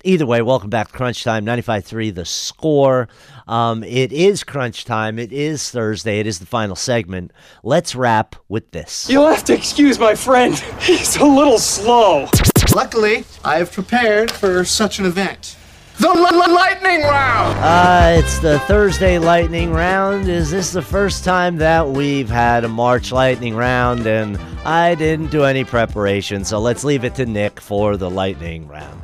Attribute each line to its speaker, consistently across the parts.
Speaker 1: Either way, welcome back to Crunch Time, 95.3 The Score. It is Crunch Time. It is Thursday. It is the final segment. Let's wrap with this.
Speaker 2: You'll have to excuse my friend. He's a little slow.
Speaker 3: Luckily, I have prepared for such an event. The lightning round!
Speaker 1: It's the Thursday lightning round. Is this the first time that we've had a March lightning round? And I didn't do any preparation, so let's leave it to Nick for the lightning round.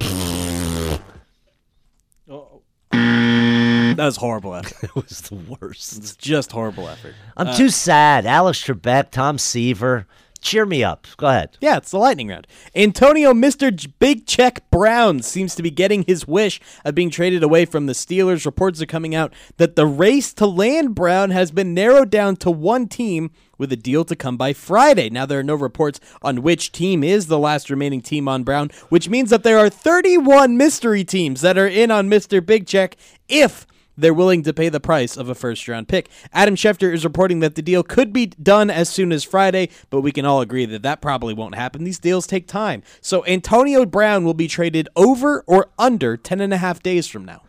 Speaker 4: That was horrible effort.
Speaker 1: It was the worst.
Speaker 4: It's just horrible effort.
Speaker 1: I'm too sad. Alex Trebek, Tom Seaver. Cheer me up. Go ahead.
Speaker 4: Yeah, it's the lightning round. Antonio Mr. Big Check Brown seems to be getting his wish of being traded away from the Steelers. Reports are coming out that the race to land Brown has been narrowed down to one team with a deal to come by Friday. Now, there are no reports on which team is the last remaining team on Brown, which means that there are 31 mystery teams that are in on Mr. Big Check if they're willing to pay the price of a first-round pick. Adam Schefter is reporting that the deal could be done as soon as Friday, but we can all agree that that probably won't happen. These deals take time. So Antonio Brown will be traded over or under 10.5 days from now.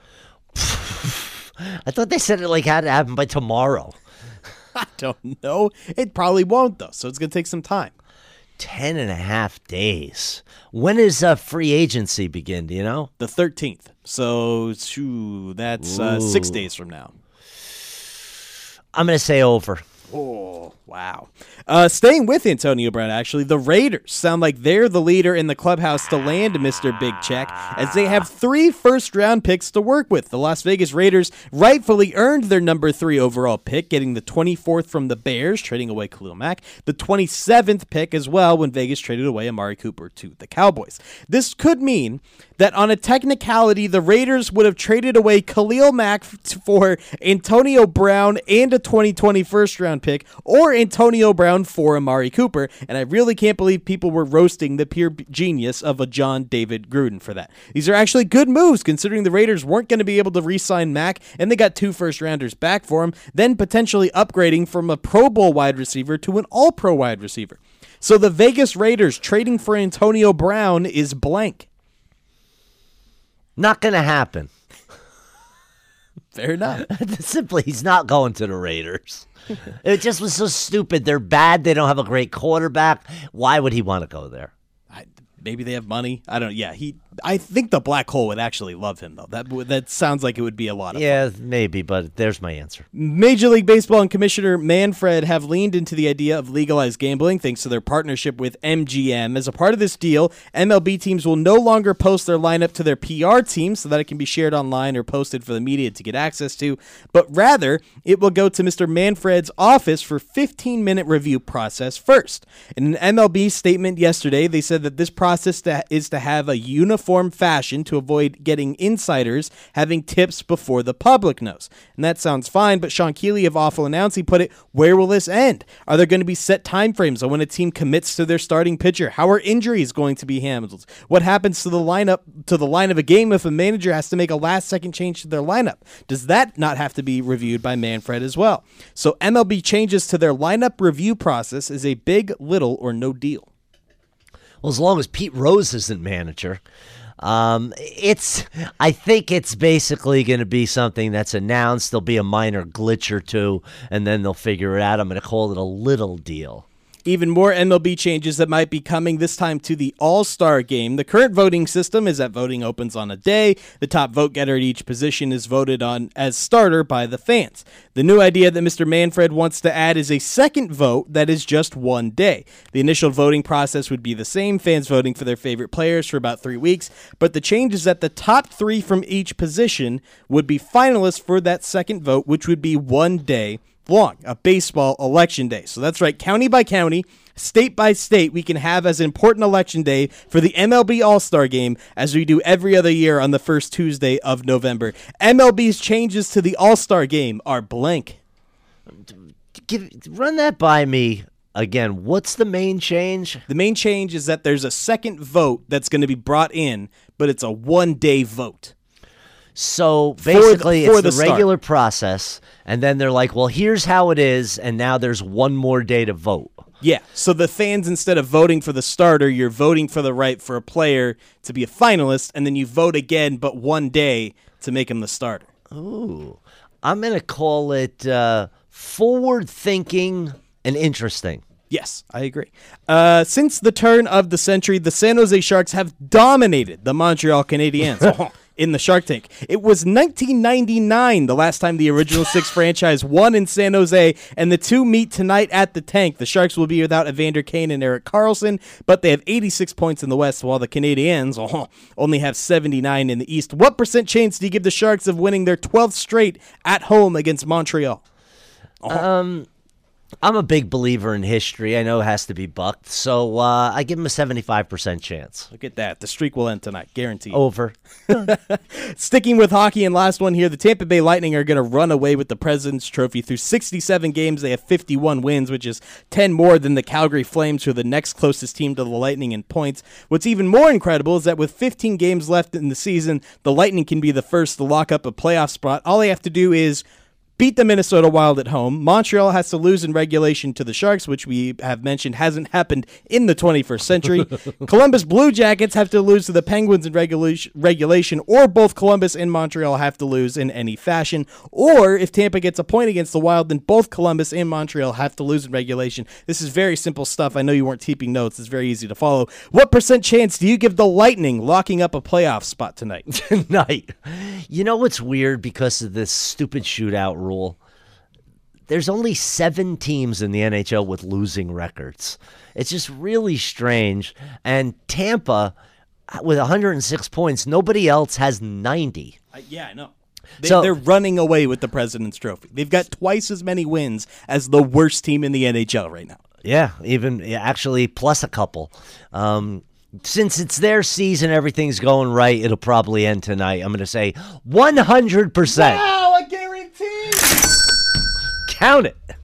Speaker 1: I thought they said it had to happen by tomorrow.
Speaker 4: I don't know. It probably won't, though, so it's going to take some time.
Speaker 1: 10.5 days. When does free agency begin? Do you know?
Speaker 4: The 13th. So that's 6 days from now.
Speaker 1: I'm going to say over.
Speaker 4: Oh, wow. Staying with Antonio Brown, actually, the Raiders sound like they're the leader in the clubhouse to land Mr. Big Check, as they have 3 first-round picks to work with. The Las Vegas Raiders rightfully earned their number 3 overall pick, getting the 24th from the Bears, trading away Khalil Mack, the 27th pick as well when Vegas traded away Amari Cooper to the Cowboys. This could mean that on a technicality, the Raiders would have traded away Khalil Mack for Antonio Brown and a 2020 first-round pick, or Antonio Brown for Amari Cooper, and I really can't believe people were roasting the pure genius of a John David Gruden for that. These are actually good moves, considering the Raiders weren't going to be able to re-sign Mack, and they got 2 first-rounders back for him, then potentially upgrading from a Pro Bowl wide receiver to an All-Pro wide receiver. So the Vegas Raiders trading for Antonio Brown is blank.
Speaker 1: Not going to happen.
Speaker 4: Fair enough.
Speaker 1: Simply, he's not going to the Raiders. It just was so stupid. They're bad. They don't have a great quarterback. Why would he want to go there?
Speaker 4: Maybe they have money. I don't. Yeah, I think the black hole would actually love him though. That sounds like it would be a lot of fun.
Speaker 1: Yeah, maybe, but there's my answer.
Speaker 4: Major League Baseball and Commissioner Manfred have leaned into the idea of legalized gambling thanks to their partnership with MGM. As a part of this deal, MLB teams will no longer post their lineup to their PR team so that it can be shared online or posted for the media to get access to, but rather it will go to Mr. Manfred's office for 15-minute review process first. In an MLB statement yesterday, they said that this process is to have a uniform fashion to avoid getting insiders having tips before the public knows. And that sounds fine, but Sean Keeley of Awful Announce, he put it, where will this end? Are there going to be set timeframes on when a team commits to their starting pitcher? How are injuries going to be handled? What happens to the line of a game if a manager has to make a last-second change to their lineup? Does that not have to be reviewed by Manfred as well? So MLB changes to their lineup review process is a big, little, or no deal.
Speaker 1: Well, as long as Pete Rose isn't manager, I think it's basically going to be something that's announced. There'll be a minor glitch or two, and then they'll figure it out. I'm going to call it a little deal.
Speaker 4: Even more MLB changes that might be coming, this time to the All-Star Game. The current voting system is that voting opens on a day. The top vote getter at each position is voted on as starter by the fans. The new idea that Mr. Manfred wants to add is a second vote that is just one day. The initial voting process would be the same, fans voting for their favorite players for about 3 weeks, but the change is that the top 3 from each position would be finalists for that second vote, which would be 1 day long, a baseball election day. So that's right, county by county, state by state, we can have as important election day for the MLB All-Star Game as we do every other year on the first Tuesday of November. MLB's changes to the All-Star Game are blank.
Speaker 1: Run that by me again. What's the main change?
Speaker 4: The main change is that there's a second vote that's going to be brought in, but it's a 1-day vote.
Speaker 1: So basically,
Speaker 4: for
Speaker 1: it's the regular process, and then they're like, well, here's how it is, and now there's one more day to vote.
Speaker 4: Yeah, so the fans, instead of voting for the starter, you're voting for the right for a player to be a finalist, and then you vote again, but one day, to make him the starter.
Speaker 1: Ooh. I'm going to call it forward-thinking and interesting.
Speaker 4: Yes, I agree. Since the turn of the century, the San Jose Sharks have dominated the Montreal Canadiens in the Shark Tank. It was 1999, the last time the Original Six franchise won in San Jose, and the two meet tonight at the Tank. The Sharks will be without Evander Kane and Erik Karlsson, but they have 86 points in the West, while the Canadiens only have 79 in the East. What % chance do you give the Sharks of winning their 12th straight at home against Montreal?
Speaker 1: I'm a big believer in history. I know it has to be bucked, so I give him a 75% chance.
Speaker 4: Look at that. The streak will end tonight, guaranteed.
Speaker 1: Over.
Speaker 4: Sticking with hockey, and last one here, the Tampa Bay Lightning are going to run away with the President's Trophy. Through 67 games, they have 51 wins, which is 10 more than the Calgary Flames, who are the next closest team to the Lightning in points. What's even more incredible is that with 15 games left in the season, the Lightning can be the first to lock up a playoff spot. All they have to do is beat the Minnesota Wild at home. Montreal has to lose in regulation to the Sharks, which we have mentioned hasn't happened in the 21st century. Columbus Blue Jackets have to lose to the Penguins in regulation, or both Columbus and Montreal have to lose in any fashion. Or if Tampa gets a point against the Wild, then both Columbus and Montreal have to lose in regulation. This is very simple stuff. I know you weren't keeping notes. It's very easy to follow. What % chance do you give the Lightning locking up a playoff spot tonight?
Speaker 1: Tonight. You know what's weird because of this stupid shootout rule? There's only 7 teams in the NHL with losing records. It's just really strange. And Tampa, with 106 points, nobody else has 90.
Speaker 4: Yeah, I know. They're running away with the President's Trophy. They've got twice as many wins as the worst team in the NHL right now.
Speaker 1: Yeah, actually plus a couple. Since it's their season, everything's going right, it'll probably end tonight. I'm going to say 100%.
Speaker 4: Wow, I guarantee.
Speaker 1: Count it.